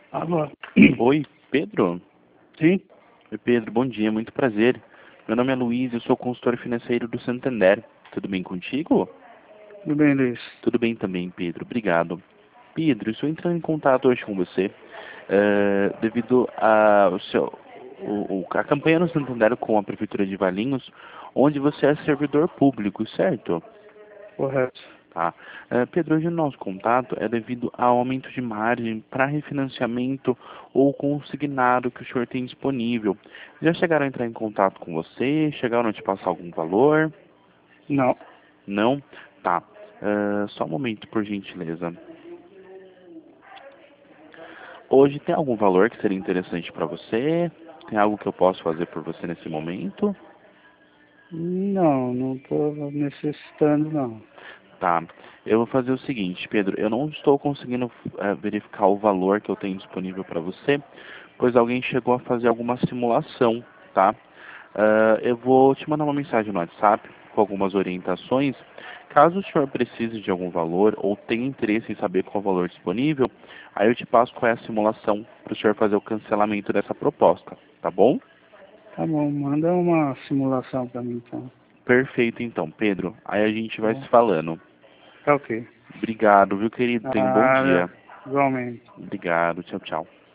Alô? Oi, Pedro? Sim? Oi, Pedro, bom dia, muito prazer. Meu nome é Luiz, eu sou consultor financeiro do Santander. Tudo bem contigo? Tudo bem, Luiz? Tudo bem também, Pedro, obrigado. Pedro, estou entrando em contato hoje com você devido a campanha no Santander com a Prefeitura de Valinhos, onde você é servidor público, certo? Correto. Tá. Pedro, hoje o nosso contato é devido ao aumento de margem para refinanciamento ou consignado que o senhor tem disponível. Já chegaram a entrar em contato com você? Chegaram a te passar algum valor? Não. Não? Tá. Só um momento, por gentileza. Hoje tem algum valor que seria interessante para você? Tem algo que eu posso fazer por você nesse momento? Não, não estou necessitando, não. Tá. Eu vou fazer o seguinte, Pedro. Eu não estou conseguindo verificar o valor que eu tenho disponível para você, pois alguém chegou a fazer alguma simulação, tá? Eu vou te mandar uma mensagem no WhatsApp com algumas orientações. Caso o senhor precise de algum valor ou tenha interesse em saber qual é o valor disponível, aí eu te passo qual é a simulação para o senhor fazer o cancelamento dessa proposta, tá bom? Tá bom, manda uma simulação para mim, então. Perfeito, então, Pedro. Aí a gente Tá vai bom? se falando. Tá ok. Obrigado, viu, querido? Tenha um bom Nada, dia. igualmente. Obrigado. Tchau, tchau.